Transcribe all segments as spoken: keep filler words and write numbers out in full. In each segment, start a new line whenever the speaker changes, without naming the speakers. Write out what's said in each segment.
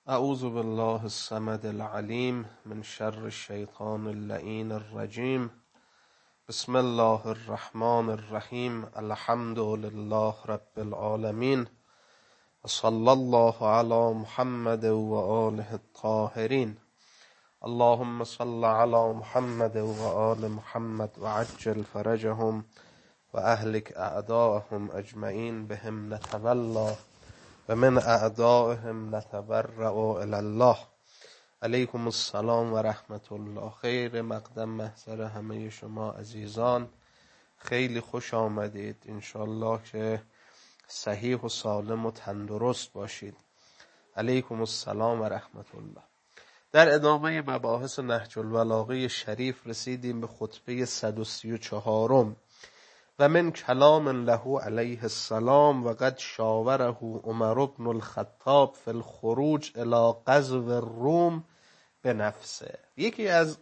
اعوذ بالله الصمد العلیم من شر الشیطان اللعین الرجیم. بسم الله الرحمن الرحیم. الحمد لله رب العالمین و صلی الله علی محمد و آله الطاهرین. اللهم صل علی محمد و آل محمد و عجل فرجهم و اهلک اعداءهم اجمعین بهم نتولا و من اعدائهم نتبرأ الی الله. علیکم السلام و رحمت الله. خیر مقدم محضر همه شما عزیزان، خیلی خوش آمدید. انشالله که صحیح و سالم و تندرست باشید. علیکم السلام و رحمت الله. در ادامه مباحث نهج البلاغه شریف رسیدیم به خطبه صد و سی و چهارم و من کلام له علیه السلام و قد شاوره عمر بن الخطاب فی الخروج الی غزو الروم به نفسه. یکی از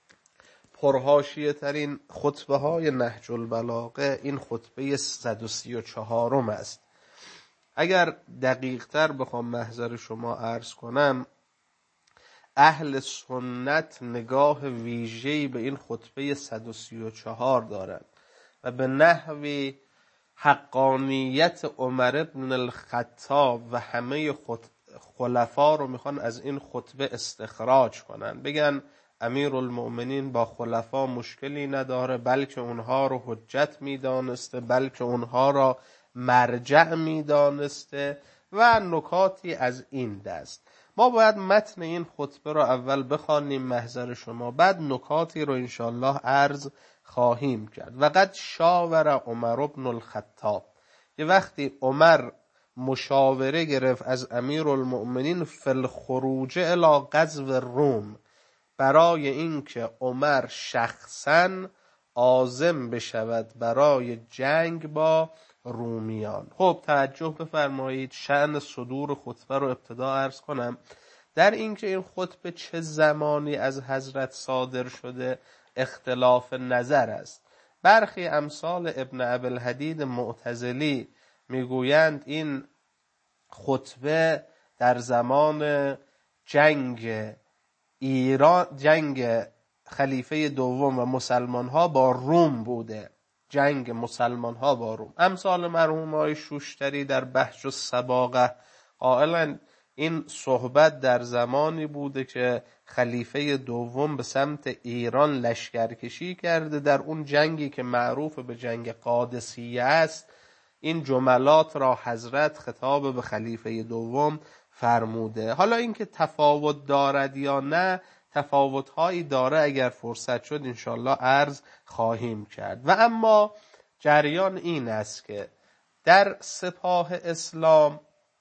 پرحاشیه ترین خطبه های نهج البلاغه این خطبه صد و سی و چهارم است. اگر دقیق تر بخوام محضر شما عرض کنم، اهل سنت نگاه ویژه‌ای به این خطبه صد و سی و چهار دارند و به نحوی حقانیت عمر بن الخطاب و همه خلفا رو میخوان از این خطبه استخراج کنن، بگن امیر المؤمنین با خلفا مشکلی نداره، بلکه اونها رو حجت میدانسته، بلکه اونها را مرجع میدانسته و نکاتی از این دست. ما باید متن این خطبه رو اول بخوانیم محضر شما، بعد نکاتی رو انشالله عرض خواهیم کرد. و قد شاور عمر بن الخطاب، یه وقتی عمر مشاوره گرفت از امیر المؤمنین فی الخروج الی غزو الروم، برای اینکه عمر شخصا عازم بشود برای جنگ با رومیان. خب توجه بفرمایید، شأن صدور خطبه رو ابتدا عرض کنم در اینکه این خطبه چه زمانی از حضرت صادر شده اختلاف نظر است. برخی امثال ابن ابوالحدید معتزلی میگویند این خطبه در زمان جنگ ایران، جنگ خلیفه دوم و مسلمان ها با روم بوده، جنگ مسلمان ها با روم. امثال مرحوم های شوشتری در بحث السباقه قائلند این صحبت در زمانی بوده که خلیفه دوم به سمت ایران لشکرکشی کرده، در اون جنگی که معروف به جنگ قادسیه است این جملات را حضرت خطاب به خلیفه دوم فرموده. حالا اینکه تفاوت دارد یا نه، تفاوت‌هایی داره، اگر فرصت شد انشالله عرض خواهیم کرد. و اما جریان این است که در سپاه اسلام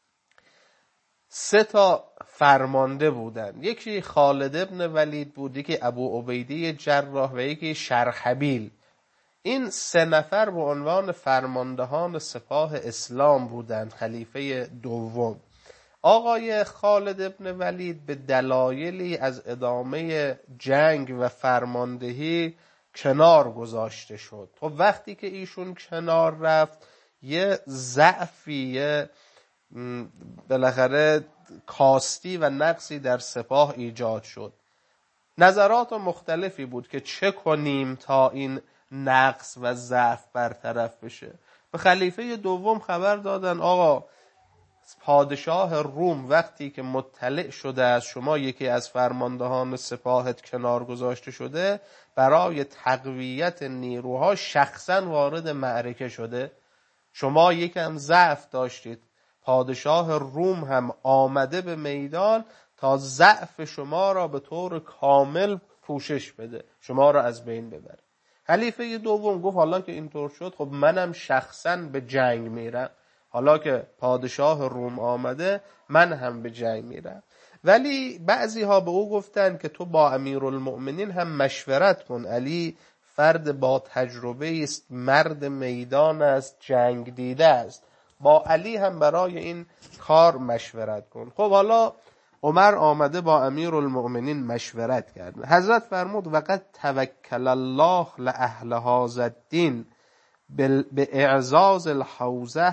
سه تا فرمانده بودند. یکی خالد ابن ولید بود، یکی ابو عبیده جراح و یکی شرحبیل. این سه نفر به عنوان فرماندهان سپاه اسلام بودند خلیفه دوم. آقای خالد ابن ولید به دلایلی از ادامه جنگ و فرماندهی کنار گذاشته شد. خب وقتی که ایشون کنار رفت یه ضعفی، یه بالاخره کاستی و نقصی در سپاه ایجاد شد. نظرات مختلفی بود که چه کنیم تا این نقص و ضعف برطرف بشه. به خلیفه دوم خبر دادن آقا پادشاه روم وقتی که مطلع شده از شما یکی از فرماندهان سپاهت کنار گذاشته شده، برای تقویت نیروها شخصا وارد معرکه شده. شما یکم ضعف داشتید، پادشاه روم هم آمده به میدان تا ضعف شما را به طور کامل پوشش بده، شما را از بین ببره. خلیفه دوم گفت حالا که اینطور شد خب منم شخصا به جنگ میرم، حالا که پادشاه روم آمده من هم به جنگ میرم. ولی بعضی ها به او گفتن که تو با امیرالمؤمنین هم مشورت کن، علی فرد با تجربه است، مرد میدان است، جنگ دیده است، با علی هم برای این کار مشورت کن. خب حالا عمر آمده با امیرالمؤمنین مشورت کرد. حضرت فرمود وقد توکل الله لاهل هذا الدین باعزاز الحوزه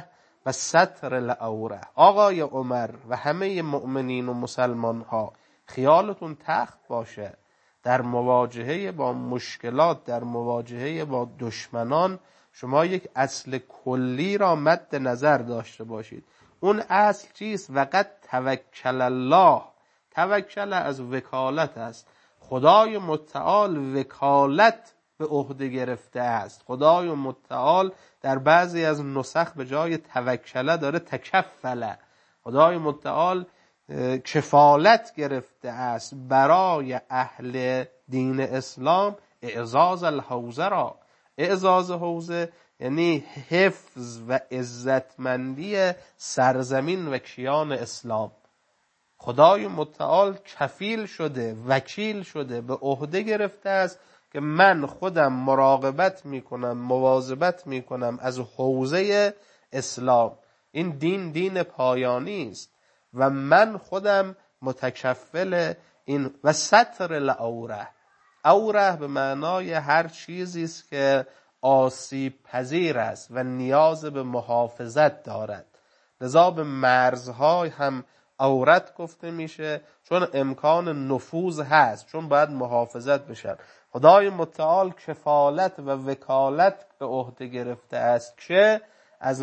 و ستر العوره. آقای عمر و همه مؤمنین و مسلمان ها خیالتون تخت باشه در مواجهه با مشکلات، در مواجهه با دشمنان، شما یک اصل کلی را مد نظر داشته باشید. اون اصل چیست؟ وقد توکل الله. توکل از وکالت است. خدای متعال وکالت به عهده گرفته است. خدای متعال در بعضی از نسخ به جای توکله داره تکفله. خدای متعال کفالت گرفته است برای اهل دین اسلام اعزاز الحوزه را. اعزاز حوزه یعنی حفظ و عزتمندی سرزمین و کیان اسلام. خدای متعال کفیل شده، وکیل شده، به عهده گرفته است که من خودم مراقبت میکنم، مواظبت میکنم از حوزه اسلام. این دین دین پایانی است و من خودم متکفل این. و ستر العوره. عوره به معنای هر چیزی است که آسیب پذیر است و نیاز به محافظت دارد. لذا به مرزها هم عورت گفته میشه، چون امکان نفوذ هست، چون باید محافظت بشن. خدای متعال کفالت و وکالت به عهده گرفته است که از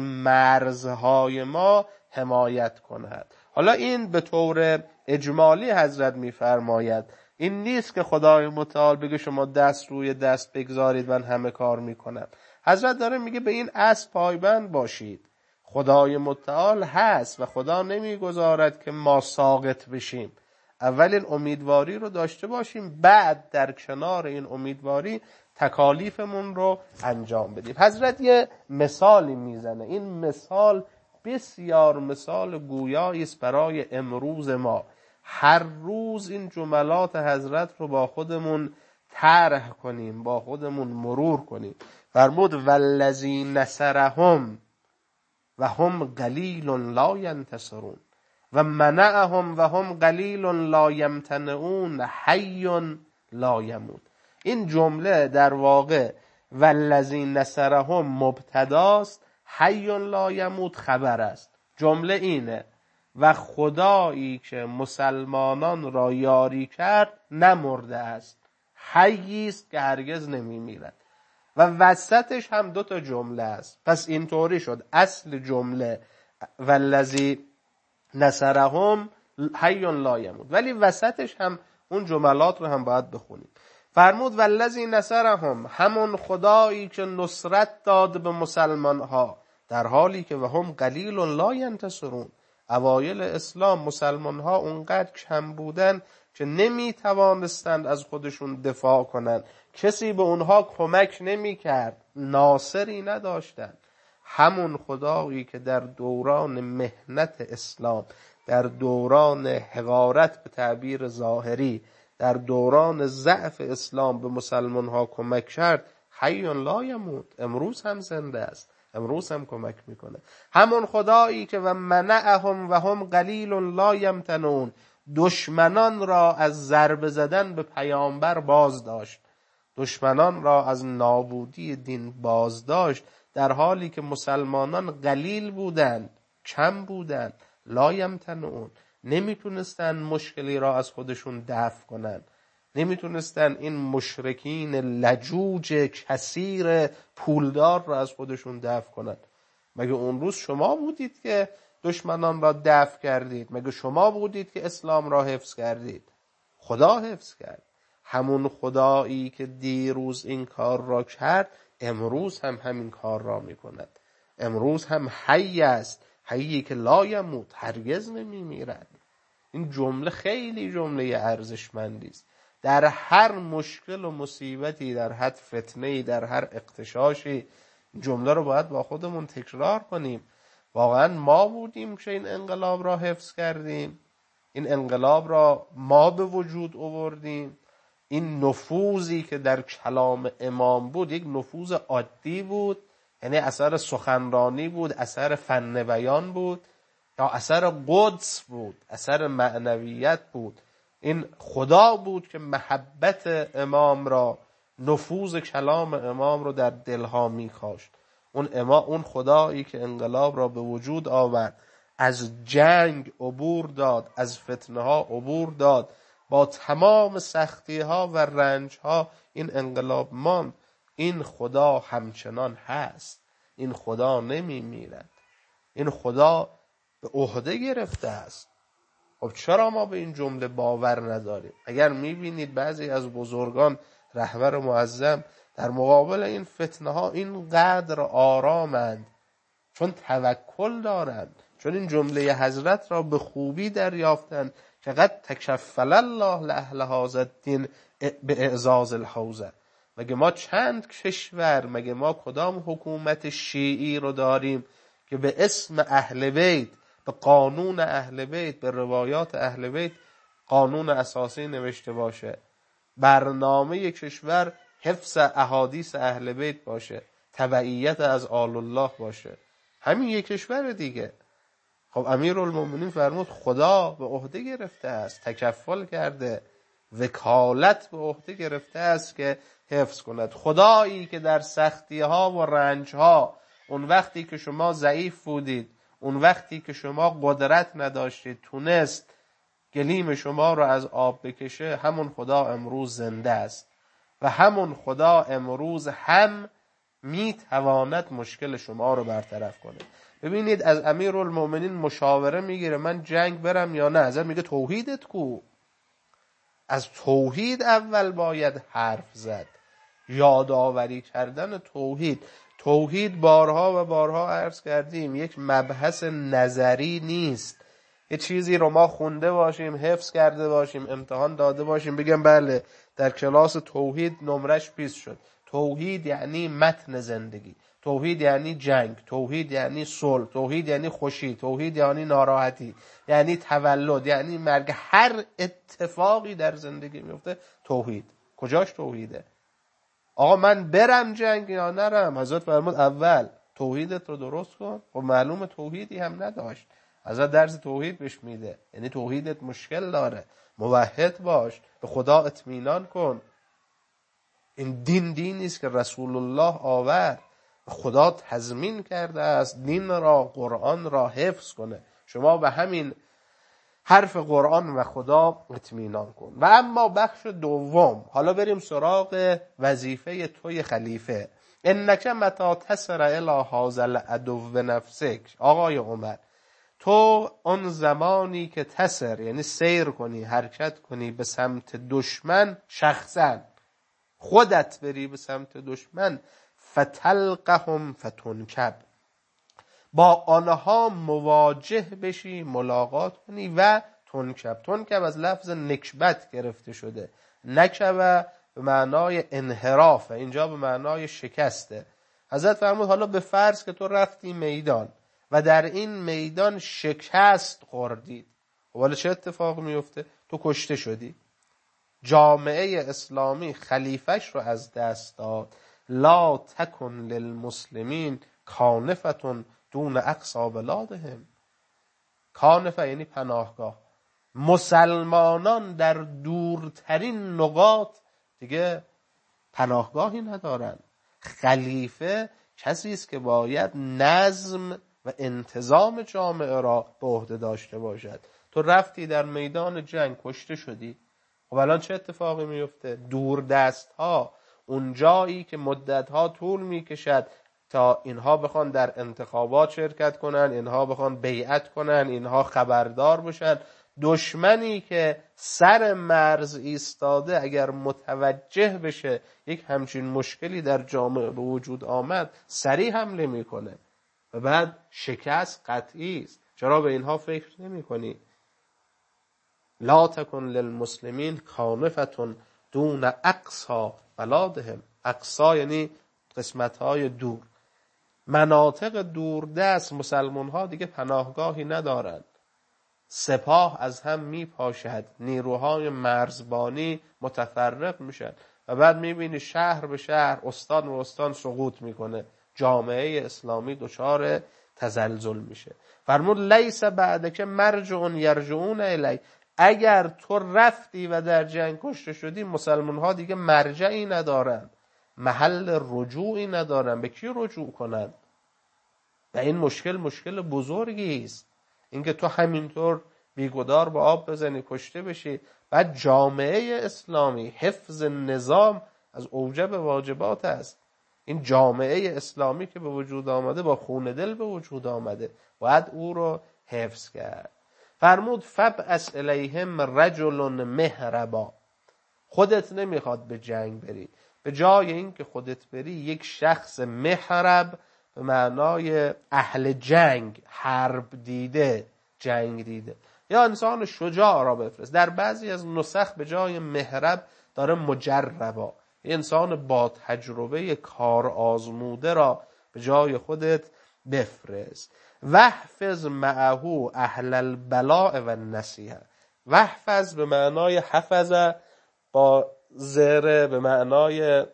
مرزهای ما حمایت کند. حالا این به طور اجمالی حضرت میفرماید، این نیست که خدای متعال بگه شما دست روی دست بگذارید من همه کار میکنم. حضرت داره میگه به این اصل پایبند باشید. خدای متعال هست و خدا نمیگذارد که ما ساقط بشیم. اول این امیدواری رو داشته باشیم، بعد در کنار این امیدواری تکالیفمون رو انجام بدیم. حضرت یه مثالی میزنه. این مثال بسیار مثال گویایی است برای امروز ما. هر روز این جملات حضرت رو با خودمون طرح کنیم، با خودمون مرور کنیم. فرمود والذی نصرهم و هم قلیل لا ینتصرون و منعهم و هم قلیل لا یمتنعون حی لا یموت. این جمله در واقع والذی نصرهم مبتداست، حی لا یموت خبر است. جمله اینه و خدایی که مسلمانان را یاری کرد نمرده است، حیی است که هرگز نمیمیرد. و وسطش هم دو تا جمله است. پس اینطوری شد اصل جمله والذی نصرهم حی لا یموت، ولی وسطش هم اون جملات رو هم باید بخونیم. فرمود والذی نصرهم، همون خدایی که نصرت داد به مسلمان ها در حالی که و هم قلیل لا ینتصرون. اوایل اسلام مسلمان ها اونقدر کم بودن که نمی توانستند از خودشون دفاع کنند. کسی به اونها کمک نمی کرد، ناصری نداشتند. همون خدایی که در دوران مهنت اسلام، در دوران حقارت به تعبیر ظاهری، در دوران ضعف اسلام به مسلمان ها کمک کرد، حی لا یموت، امروز هم زنده است، امروز هم کمک میکنه. همون خدایی که و منعهم و هم قلیل لا یمتنون، دشمنان را از ضربه زدن به پیامبر باز داشت، دشمنان را از نابودی دین باز داشت، در حالی که مسلمانان قلیل بودند، کم بودند، لا یمتنون، نمیتونستن مشکلی را از خودشون دفع کنن، نمیتونستن این مشرکین لجوج کثیر پولدار را از خودشون دفع کنن. مگه اون روز شما بودید که دشمنان را دفع کردید؟ مگه شما بودید که اسلام را حفظ کردید؟ خدا حفظ کرد. همون خدایی که دیروز این کار را کرد امروز هم همین کار را میکند. امروز هم حی است، حیی که لا یموت، هرگز نمیمیرد. این جمله خیلی جمله ارزشمندی است. در هر مشکل و مصیبتی، در هر فتنه‌ای، در هر اغتشاشی جمله رو باید با خودمون تکرار کنیم. واقعا ما بودیم که این انقلاب را حفظ کردیم، این انقلاب را ما به وجود آوردیم. این نفوذی که در کلام امام بود یک نفوذ عادی بود، یعنی اثر سخنرانی بود، اثر فن بیان بود، یا اثر قدس بود، اثر معنویت بود. این خدا بود که محبت امام را، نفوذ کلام امام رو در دلها می‌کاشت. اون اما اون خدایی که انقلاب را به وجود آورد، از جنگ عبور داد، از فتنه ها عبور داد، با تمام سختی ها و رنج ها این انقلاب ماند. این خدا همچنان هست. این خدا نمی میرد. این خدا به عهده گرفته است. خب چرا ما به این جمله باور نداریم؟ اگر میبینید بعضی از بزرگان رهبر معظم در مقابل این فتنه ها اینقدر آرامند، چون توکل دارند، چون این جمله حضرت را به خوبی دریافتند که قد تکفل الله لأهل هذا الدین به اعزاز الحوزه. مگه ما چند کشور، مگه ما کدام حکومت شیعی رو داریم که به اسم اهل بیت، به قانون اهل بیت، به روایات اهل بیت قانون اساسی نوشته باشه، برنامه کشور حفظ احادیث اهل بیت باشه، تبعیت از آل الله باشه؟ همین یک کشور دیگه. خب امیرالمومنین فرمود خدا به عهده گرفته است، تکفل کرده، وکالت به عهده گرفته است که حفظ کند. خدایی که در سختی ها و رنج ها، اون وقتی که شما ضعیف بودید، اون وقتی که شما قدرت نداشتید، تونست گلیم شما رو از آب بکشه، همون خدا امروز زنده است و همون خدا امروز هم میتواند مشکل شما رو برطرف کنه. ببینید از امیرالمومنین مشاوره میگیره من جنگ برم یا نه. ازش میگه توحیدت کو؟ از توحید اول باید حرف زد، یادآوری کردن توحید. توحید بارها و بارها عرض کردیم یک مبحث نظری نیست. یه چیزی رو ما خونده باشیم، حفظ کرده باشیم، امتحان داده باشیم، بگم بله در کلاس توحید نمرش بیست شد. توحید یعنی متن زندگی، توحید یعنی جنگ، توحید یعنی صلح، توحید یعنی خوشی، توحید یعنی ناراحتی، یعنی تولد، یعنی مرگ. هر اتفاقی در زندگی میفته توحید. کجاش توحیده؟ آقا من برم جنگ یا نرم؟ حضرت فرمود اول توحیدت رو درست کن. خب معلومه توحیدی هم نداشت. حضرت درس توحید بهش میده، یعنی توحیدت مشکل داره، موحد باش، به خدا اطمینان کن. این دین دینی است که رسول الله آورد، خدا تضمین کرده است دین را، قرآن را حفظ کنه. شما به همین حرف قرآن و خدا اطمینان کن. و اما بخش دوم، حالا بریم سراغ وظیفه توی خلیفه. انک متی تسر الی هذا العدو نفسک. آقای عمر، تو اون زمانی که تسر یعنی سیر کنی، حرکت کنی به سمت دشمن، شخصا خودت بری به سمت دشمن، فتلقهم فتنکب، با آنها مواجه بشی، ملاقات کنی و تنکب. تنکب از لفظ نکبت گرفته شده. نکبه به معنای انحراف، اینجا به معنای شکسته. حضرت فرمود حالا به فرض که تو رفتی میدان و در این میدان شکست خوردید، حالا چه اتفاق میفته؟ تو کشته شدی. جامعه اسلامی خلیفش رو از دست داد. لا تکن للمسلمین کانفتون دون اقصا بلادهم. کانفه یعنی پناهگاه. مسلمانان در دورترین نقاط دیگه پناهگاهی ندارن. خلیفه کسی است که باید نظم و انتظام جامعه را به عهده داشته باشد. تو رفتی در میدان جنگ، کشته شدی. خب الان چه اتفاقی میفته؟ دور دست ها، اون جایی که مدت ها طول میکشد تا اینها بخوان در انتخابات شرکت کنن، اینها بخوان بیعت کنن، اینها خبردار بشن، دشمنی که سر مرز ایستاده اگر متوجه بشه یک همچین مشکلی در جامعه به وجود آمد، سریع حمله میکنه و بعد شکست قطعی است. چرا به اینها فکر نمی کنی؟ لا تکن للمسلمین کانفتون دون اقصا بلادهم. اقصا یعنی قسمت‌های دور، مناطق دوردست. مسلمان ها دیگه پناهگاهی ندارند. سپاه از هم میپاشد، نیروهای مرزبانی متفرق میشن و بعد میبینی شهر به شهر، استان و استان سقوط میکنه. جامعه اسلامی دچار تزلزل میشه. فرمود لیس بعدک مرجع یرجعون الی. اگر تو رفتی و در جنگ کشته شدی، مسلمان ها دیگه مرجعی ندارن، محل رجوعی ندارن. به کی رجوع کنن؟ و این مشکل مشکل بزرگی است، اینکه تو همینطور بیگدار با آب بزنی کشته بشی. بعد جامعه اسلامی، حفظ نظام از اوجب واجبات است. این جامعه اسلامی که به وجود آمده با خون دل به وجود آمده، باید او رو حفظ کرد. فرمود فبعث الیهم رجل مهربا. خودت نمیخواد به جنگ بری، به جای اینکه خودت بری یک شخص مهرب به معنای اهل جنگ، حرب دیده، جنگ دیده، یا انسان شجاع را بفرست. در بعضی از نسخ به جای مهرب داره مجربا، انسان با تجربه کار آزموده را به جای خودت بفرست. وحفظ معه اهل البلاء و النصیحه. وحفظ به معنای حفظه با زره، به معنای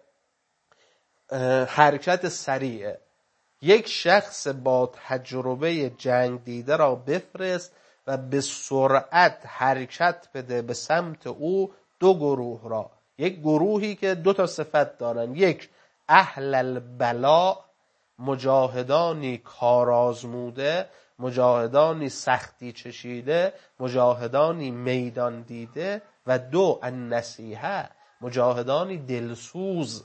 حرکت سریعه. یک شخص با تجربه جنگ دیده را بفرست و به سرعت حرکت بده به سمت او دو گروه را. یک گروهی که دو تا صفت دارن، یک اهل البلاء، مجاهدانی کارآزموده، مجاهدانی سختی چشیده، مجاهدانی میدان دیده، و دو النصیحه، مجاهدانی دلسوز.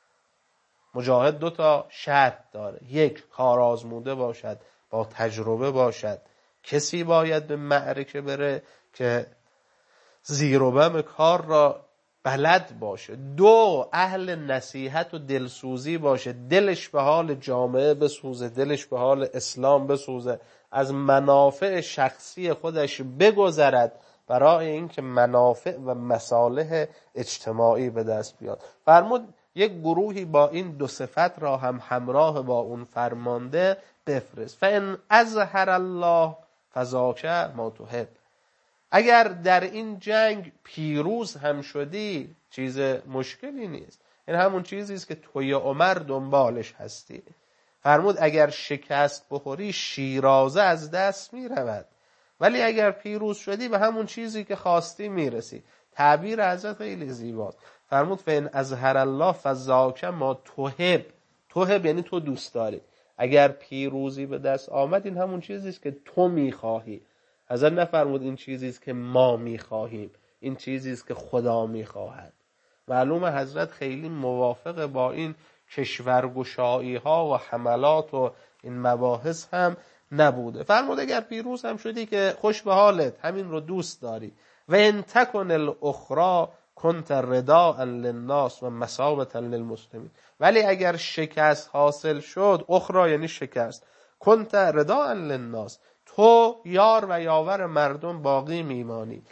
مجاهد دو تا شرط داره، یک کارآزموده باشد، با تجربه باشد، کسی باید به معرکه بره که زیر و بم کار را بلد باشه. دو اهل نصیحت و دلسوزی باشه، دلش به حال جامعه بسوزه، دلش به حال اسلام بسوزه، از منافع شخصی خودش بگذرد برای اینکه منافع و مصالح اجتماعی به دست بیاد. فرمود یک گروهی با این دو صفت را هم همراه با اون فرمانده بفرست. فان اظهر الله فذاک ما تحب. اگر در این جنگ پیروز هم شدی چیز مشکلی نیست، این همون چیزی است که توی عمر دنبالش هستی. فرمود اگر شکست بخوری شیرازه از دست می رود، ولی اگر پیروز شدی به همون چیزی که خواستی میرسی. تعبیر حضرت خیلی زیباست. فرمود فإن اظهر الله فذاک ما تحب. تحب یعنی تو دوست داری. اگر پیروزی به دست آمد این همون چیزی است که تو میخواهی. حضرت نفرمود این چیزی است که ما میخواهیم، این چیزی است که خدا میخواهد. معلومه حضرت خیلی موافق با این کشورگشایی ها و حملات و این مباحث هم نبوده. فرمود اگر پیروز هم شدی که خوش به حالت، همین رو دوست داری. و ان تکن الاخرى کنت رداء للناس و مثابة للمسلمین. ولی اگر شکست حاصل شد، اخرى یعنی شکست، کنت رداء للناس، تو یار و یاور مردم باقی میمانی،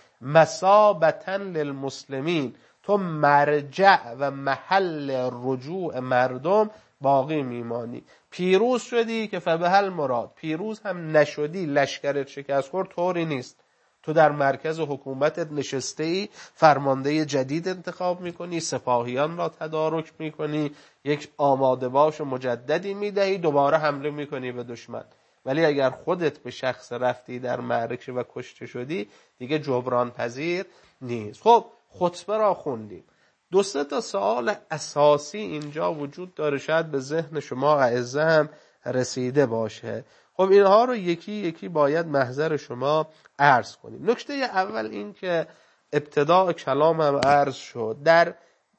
مثابة للمسلمین، تو مرجع و محل رجوع مردم باقی میمانی. پیروز شدی که فبهل مراد، پیروز هم نشدی لشکرت شکست خورد، طوری نیست. تو در مرکز حکومتت نشسته ای، فرمانده جدید انتخاب میکنی، سپاهیان را تدارک میکنی، یک آماده باش مجددی میدهی، دوباره حمله میکنی به دشمن. ولی اگر خودت به شخص رفتی در معرکه و کشته شدی دیگه جبران پذیر نیست. خب خطبه را خوندیم. دو سه تا سوال اساسی اینجا وجود داره، شاید به ذهن شما اعزه هم رسیده باشه. خب اینها رو یکی یکی باید محضر شما عرض کنیم. نکته اول این که ابتداء کلام هم عرض شد، در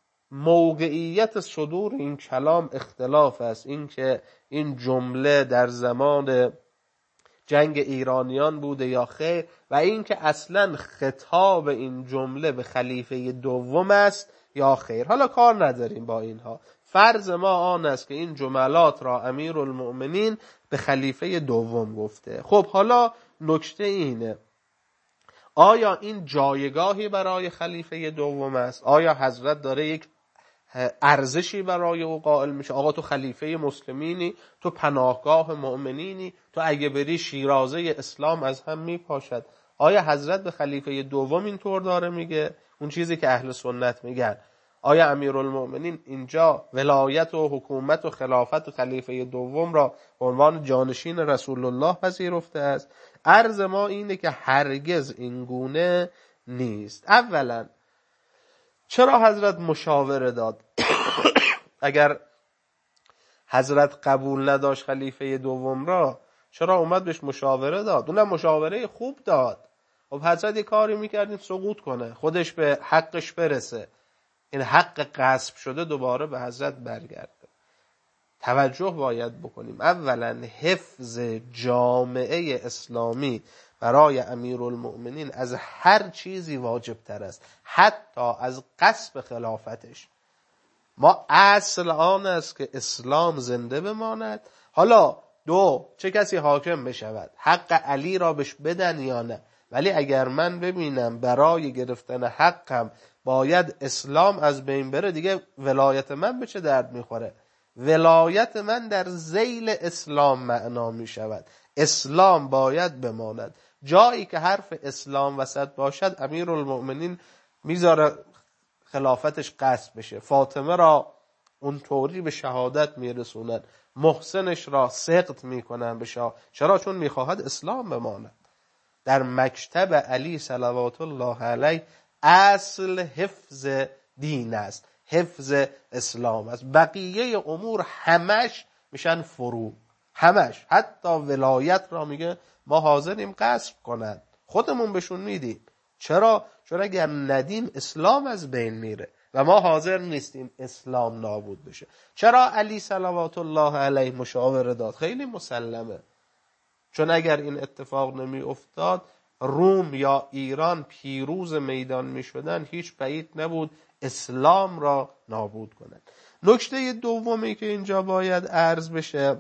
موقعیت صدور این کلام اختلاف است. این که این جمله در زمان جنگ ایرانیان بوده یا خیر، و این که اصلا خطاب این جمله به خلیفه دوم است یا خیر. حالا کار نداریم با اینها، فرض ما آن است که این جملات را امیرالمؤمنین به خلیفه دوم گفته. خب حالا نکته اینه، آیا این جایگاهی برای خلیفه دوم است؟ آیا حضرت داره یک ارزشی برای او قائل میشه؟ آقا تو خلیفه مسلمینی، تو پناهگاه مؤمنینی، تو اگه بری شیرازه اسلام از هم میپاشد. آیا حضرت به خلیفه دوم اینطور داره میگه؟ اون چیزی که اهل سنت میگن. آیا امیرالمؤمنین اینجا ولایت و حکومت و خلافت و خلیفه دوم را به عنوان جانشین رسول الله پذیرفته است؟ عرض ما اینه که هرگز این گونه نیست. اولا چرا حضرت مشاوره داد؟ اگر حضرت قبول نداشت خلیفه دوم را، چرا اومد بهش مشاوره داد؟ اونم مشاوره خوب داد. خب حضرت یه کاری میکردیم سقوط کنه، خودش به حقش برسه، این حق غصب شده دوباره به حضرت برگرده. توجه باید بکنیم، اولا حفظ جامعه اسلامی برای امیرالمؤمنین از هر چیزی واجب تر است، حتی از غصب خلافتش. ما اصل آن است که اسلام زنده بماند. حالا دو، چه کسی حاکم بشود، حق علی را بهش بدن یا نه، ولی اگر من ببینم برای گرفتن حقم باید اسلام از بین بره، دیگه ولایت من به چه درد میخوره؟ ولایت من در ذیل اسلام معنا می شود. اسلام باید بماند. جایی که حرف اسلام وسط باشد امیرالمؤمنین میذاره خلافتش غصب بشه. فاطمه را اونطوری به شهادت میرسونن، محسنش را سقط میکنن به شاه. چرا؟ چون میخواهد اسلام بماند. در مکتب علی صلوات الله علیه اصل حفظ دین است، حفظ اسلام است. بقیه امور همش میشن فرو، همش. حتی ولایت را میگه ما حاضریم غصب کنند، خودمون بهشون میدیم. چرا؟ چون اگر ندیم اسلام از بین میره و ما حاضر نیستیم اسلام نابود بشه. چرا علی صلوات الله علیه مشاوره داد؟ خیلی مسلمه، چون اگر این اتفاق نمی افتاد روم یا ایران پیروز میدان می شدن، هیچ بعید نبود اسلام را نابود کنند. نکته دومی که اینجا باید عرض بشه،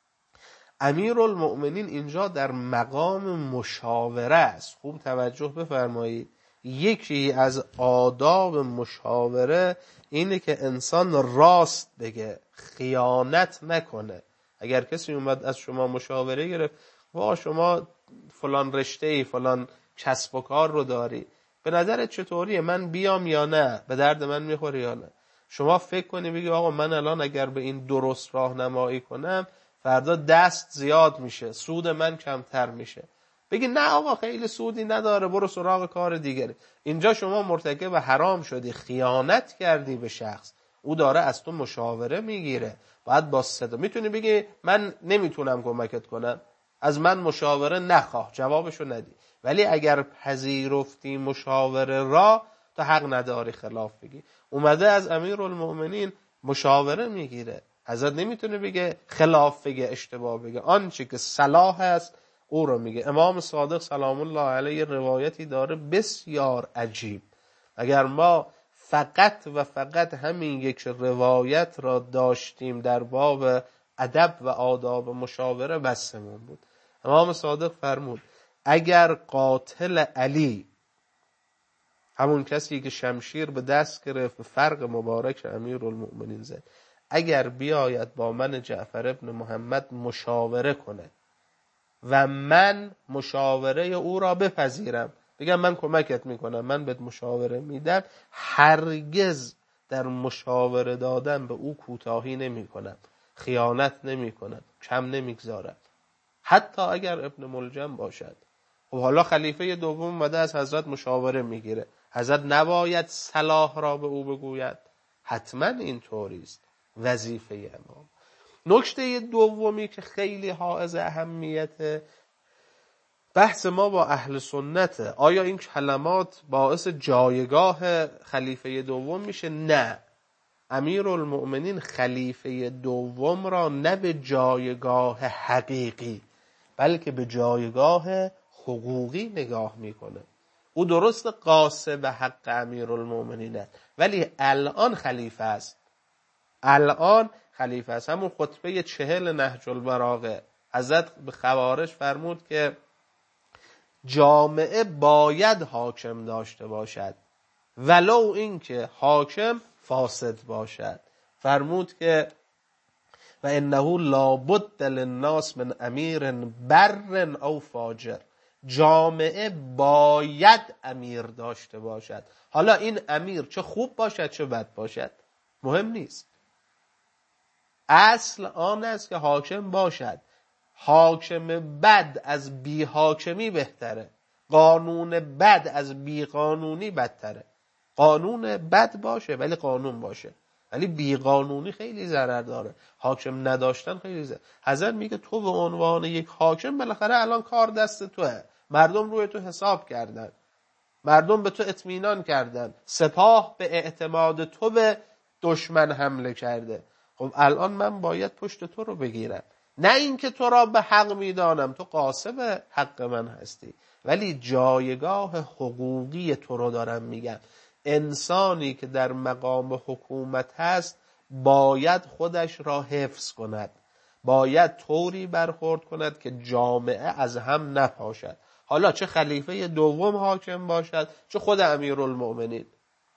امیرالمؤمنین اینجا در مقام مشاوره است. خوب توجه بفرمایید، یکی از آداب مشاوره اینه که انسان راست بگه، خیانت نکنه. اگر کسی اومد از شما مشاوره گرفت، وا شما فلان رشته ای فلان کسب و کار رو داری، به نظرت چطوریه؟ من بیام یا نه؟ به درد من میخوره یا نه؟ شما فکر کنی بگی آقا من الان اگر به این درست راهنمایی کنم فردا دست زیاد میشه، سود من کمتر میشه. بگی نه آقا خیلی سودی نداره، برو سراغ کار دیگری. اینجا شما مرتکب حرام شدی، خیانت کردی به شخص، او داره از تو مشاوره میگیره. باید با صدا میتونی بگی من نمیتونم کمکت کنم، از من مشاوره نخواه، جوابشو ندی. ولی اگر پذیرفتی مشاوره را، تو حق نداری خلاف بگی. اومده از امیرالمؤمنین مشاوره میگیره، حضرت نمیتونه بگه خلاف بگه، اشتباه بگه. آنچه که صلاح است او رو میگه. امام صادق سلام الله علیه روایتی داره بسیار عجیب. اگر ما فقط و فقط همین یک روایت را داشتیم در باب ادب و آداب مشاوره بسمون بود. امام صادق فرمود اگر قاتل علی، همون کسی که شمشیر به دست گرفت فرق مبارک امیرالمؤمنین زد، اگر بیاید با من جعفر ابن محمد مشاوره کنه و من مشاوره او را بپذیرم، بگم من کمکت میکنم، من بهت مشاوره میدم، هرگز در مشاوره دادن به او کوتاهی نمیکنم، خیانت نمیکنم، کم نمیگذارم، حتی اگر ابن ملجم باشد. خب حالا خلیفه دوم اومده از حضرت مشاوره میگیره، حضرت نباید صلاح را به او بگوید؟ حتما اینطوری است وظیفه امام. نکته دومی که خیلی حائز اهمیته، بحث ما با اهل سنته، آیا این کلمات باعث جایگاه خلیفه دوم میشه؟ نه. امیرالمؤمنین خلیفه دوم را نه به جایگاه حقیقی بلکه به جایگاه حقوقی نگاه میکنه. او درست قاصد حق امیرالمؤمنین است، ولی الان خلیفه است. الان خلیفه است. همون خطبه چهل نهج البلاغه حضرت به خوارج فرمود که جامعه باید حاکم داشته باشد ولو اینکه حاکم فاسد باشد. فرمود که و انه لابد للناس من امیر بر او فاجر، جامعه باید امیر داشته باشد. حالا این امیر چه خوب باشد چه بد باشد مهم نیست، اصل آن است که حاکم باشد. حاکم بد از بی حاکمی بهتره، قانون بد از بی قانونی بدتره. قانون بد باشه ولی قانون باشه. ولی بیقانونی خیلی ضرر داره، حاکم نداشتن خیلی ضرر. حضرت میگه تو به عنوان یک حاکم بالاخره الان کار دست توه، مردم روی تو حساب کردن، مردم به تو اطمینان کردن، سپاه به اعتماد تو به دشمن حمله کرده. خب الان من باید پشت تو رو بگیرم، نه اینکه تو را به حق میدانم، تو غاصب حق من هستی، ولی جایگاه حقوقی تو رو دارم میگم. انسانی که در مقام حکومت هست باید خودش را حفظ کند، باید طوری برخورد کند که جامعه از هم نپاشد. حالا چه خلیفه دوم حاکم باشد چه خود امیرالمؤمنین،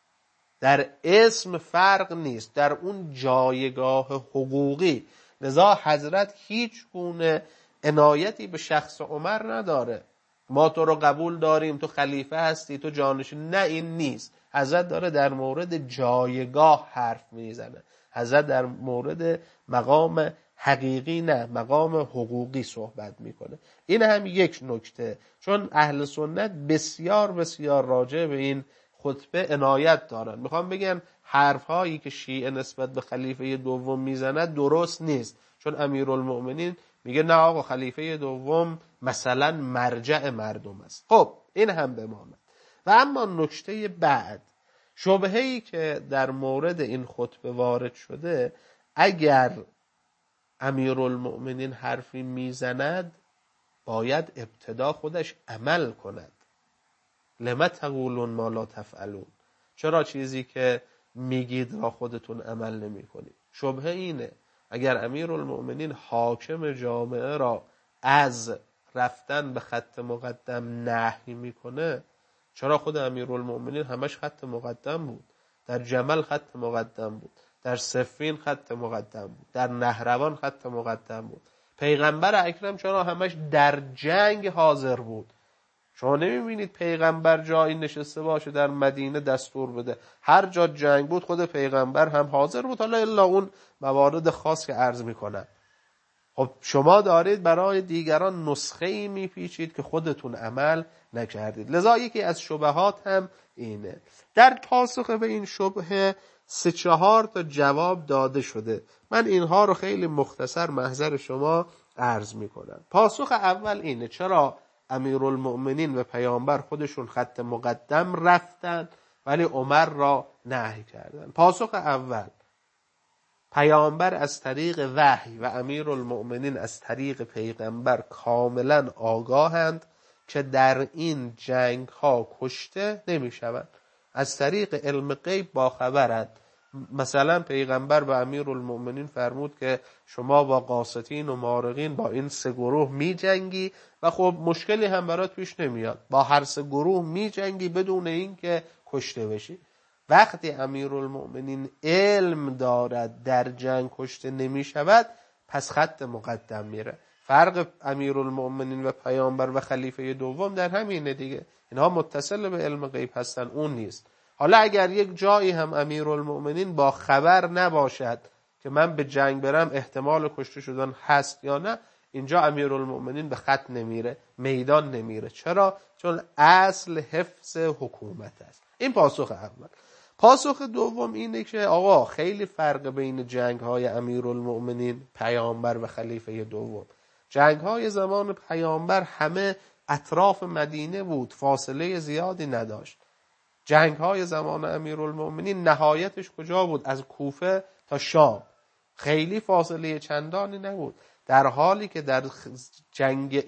در اسم فرق نیست، در اون جایگاه حقوقی. لذا حضرت هیچ گونه عنایتی به شخص عمر نداره، ما تو رو قبول داریم، تو خلیفه هستی، تو جانشین، نه این نیست. حضرت داره در مورد جایگاه حرف میزنه، حضرت در مورد مقام حقیقی نه، مقام حقوقی صحبت میکنه. این هم یک نکته، چون اهل سنت بسیار بسیار راجع به این خطبه عنایت دارن. میخوام بگم حرف هایی که شیعه نسبت به خلیفه دوم میزنه درست نیست، چون امیرالمؤمنین میگه نه آقا خلیفه دوم مثلا مرجع مردم است. خب این هم بماند. و اما نکته بعد، شبهه‌ای که در مورد این خطبه وارد شده، اگر امیرالمؤمنین حرفی میزند باید ابتدا خودش عمل کند. لما تقولون ما لا تفعلون، چرا چیزی که میگید را خودتون عمل نمی کنید؟ شبهه اینه اگر امیرالمؤمنین حاکم جامعه را از رفتن به خط مقدم نهی میکنه، چرا خود امیرالمؤمنین همش خط مقدم بود؟ در جمل خط مقدم بود، در صفین خط مقدم بود، در نهروان خط مقدم بود. پیغمبر اکرم چرا همش در جنگ حاضر بود؟ شما نمیبینید پیغمبر جایی نشسته باشه در مدینه دستور بده، هر جا جنگ بود خود پیغمبر هم حاضر بود، حالا الا اون موارد خاص که عرض میکنم. خب شما دارید برای دیگران نسخه ای میپیچید که خودتون عمل نکردید. لذا یکی از شبهات هم اینه. در پاسخ به این شبهه سه چهار تا جواب داده شده، من اینها رو خیلی مختصر محضر شما عرض میکنم. پاسخ اول اینه چرا امیرالمؤمنین و پیامبر خودشون خط مقدم رفتن ولی عمر را نهی کردن؟ پاسخ اول، پیامبر از طریق وحی و امیرالمؤمنین از طریق پیغمبر کاملا آگاهند که در این جنگ ها کشته نمی شوند، از طریق علم غیب باخبرند. مثلا پیغمبر به امیرالمؤمنین فرمود که شما با قاسطین و مارقین با این سه گروه می جنگی و خب مشکلی هم برات پیش نمیاد، با هر سه گروه می جنگی بدون این که کشته بشی. وقتی امیرالمؤمنین علم دارد در جنگ کشته نمی شود، پس خط مقدم میره. فرق امیرالمؤمنین و پیامبر و خلیفه دوم در همینه دیگه، اینها متصل به علم غیب هستن، اون نیست. حالا اگر یک جایی هم امیرالمؤمنین با خبر نباشد که من به جنگ برم احتمال کشته شدن هست یا نه، اینجا امیرالمؤمنین به خط نمیره، میدان نمیره. چرا؟ چون اصل حفظ حکومت است. این پاسخ اول. پاسخ دوم اینه که آقا خیلی فرق بین جنگ های امیرالمؤمنین، پیامبر و خلیفه دوم. جنگ های زمان پیامبر همه اطراف مدینه بود، فاصله زیادی نداشت. جنگ های زمان امیرالمؤمنین نهایتش کجا بود؟ از کوفه تا شام، خیلی فاصله چندانی نبود، در حالی که در جنگ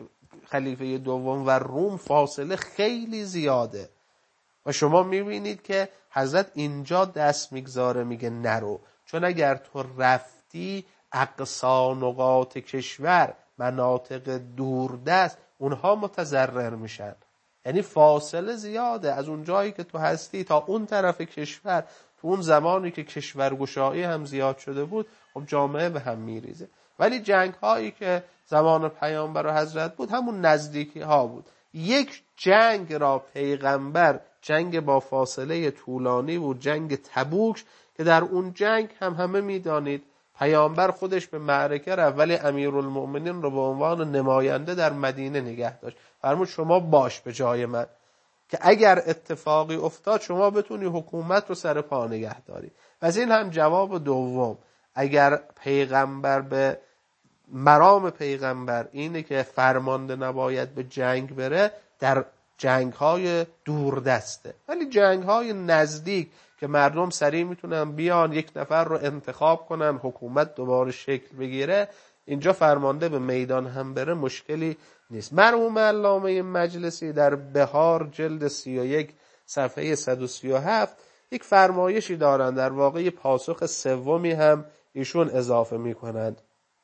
خلیفه دوم و روم فاصله خیلی زیاده. و شما میبینید که حضرت اینجا دست میگذاره، میگه نرو، چون اگر تو رفتی اقصا نقاط کشور، مناطق دوردست، اونها متضرر میشن. یعنی فاصله زیاده از اون جایی که تو هستی تا اون طرف کشور. تو اون زمانی که کشورگشایی هم زیاد شده بود، خب جامعه به هم میریزه. ولی جنگ هایی که زمان پیامبر و حضرت بود همون نزدیکی ها بود. یک جنگ را پیغمبر، جنگ با فاصله طولانی بود، جنگ تبوک، که در اون جنگ هم همه میدانید پیامبر خودش به معرکه رفت ولی امیرالمؤمنین رو به عنوان نماینده در مدینه نگه داشت. فرمود شما باش به جای من که اگر اتفاقی افتاد شما بتونی حکومت رو سر پا نگه داری. پس این هم جواب دوم. اگر پیغمبر به مرام پیغمبر اینه که فرمانده نباید به جنگ بره، در جنگ های دوردسته، ولی جنگ های نزدیک که مردم سریع میتونن بیان یک نفر رو انتخاب کنن، حکومت دوباره شکل بگیره، اینجا فرمانده به میدان هم بره مشکلی نیست. مرحوم علامه مجلسی در بهار جلد سی و یک صفحه صد و سی و هفت یک فرمایشی دارن، در واقع پاسخ سومی هم ایشون اضافه میکنند.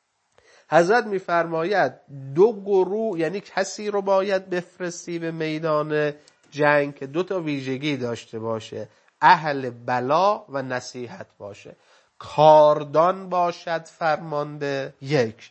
حضرت میفرماید دو گروه، یعنی کسی رو باید بفرستی به میدان جنگ که دو تا ویژگی داشته باشه: اهل بلا و نصیحت باشه. کاردان باشد فرمانده، یک.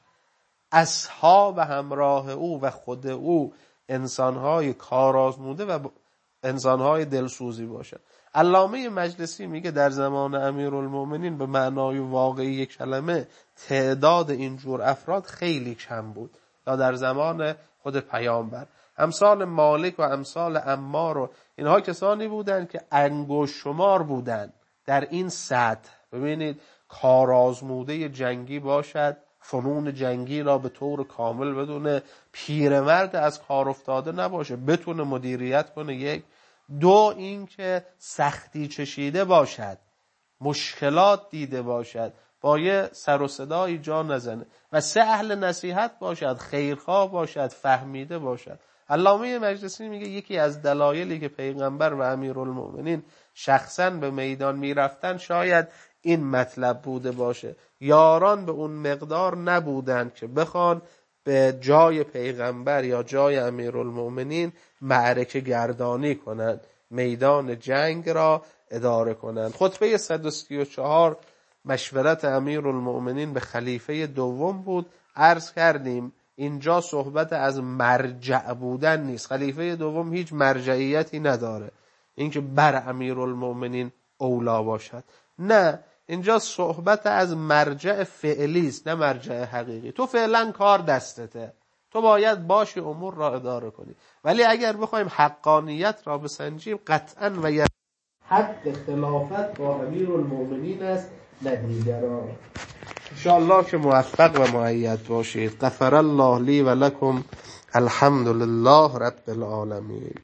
اصحاب همراه او و خود او انسانهای کارآزموده و انسانهای دلسوزی باشد. علامه مجلسی میگه در زمان امیرالمومنین به معنای واقعی کلمه تعداد اینجور افراد خیلی کم بود، یا در زمان خود پیامبر. امثال مالک و امثال عمار و اینها کسانی بودند که انگشت شمار بودند در این سطح. ببینید، کارآزموده جنگی باشد، فنون جنگی را به طور کامل بدونه، پیرمرد از کار افتاده نباشه، بتونه مدیریت کنه. یک. دو، این که سختی چشیده باشد، مشکلات دیده باشد، با یه سر و صدایی جا نزنه. و سه، اهل نصیحت باشد، خیرخواه باشد، فهمیده باشد. علامه مجلسی میگه یکی از دلایلی که پیغمبر و امیرالمومنین شخصا به میدان میرفتن شاید این مطلب بوده باشه. یاران به اون مقدار نبودند که بخوان به جای پیغمبر یا جای امیرالمومنین معرکه گردانی کنند، میدان جنگ را اداره کنند. خطبه صد و سی و چهار مشورت امیرالمومنین به خلیفه دوم بود. عرض کردیم اینجا صحبت از مرجع بودن نیست. خلیفه دوم هیچ مرجعیتی نداره اینکه بر امیرالمومنین اولا باشد، نه، اینجا صحبت از مرجع فعلی است، نه مرجع حقیقی. تو فعلا کار دستته، تو باید باشی امور را اداره کنی، ولی اگر بخوایم حقانیت را بسنجیم قطعا و یقینا حد خلافت با امیرالمومنین است، نه دیگران. انشاءالله که موفق و مؤید باشید. غفر الله لی و لکم. الحمد لله رب العالمین.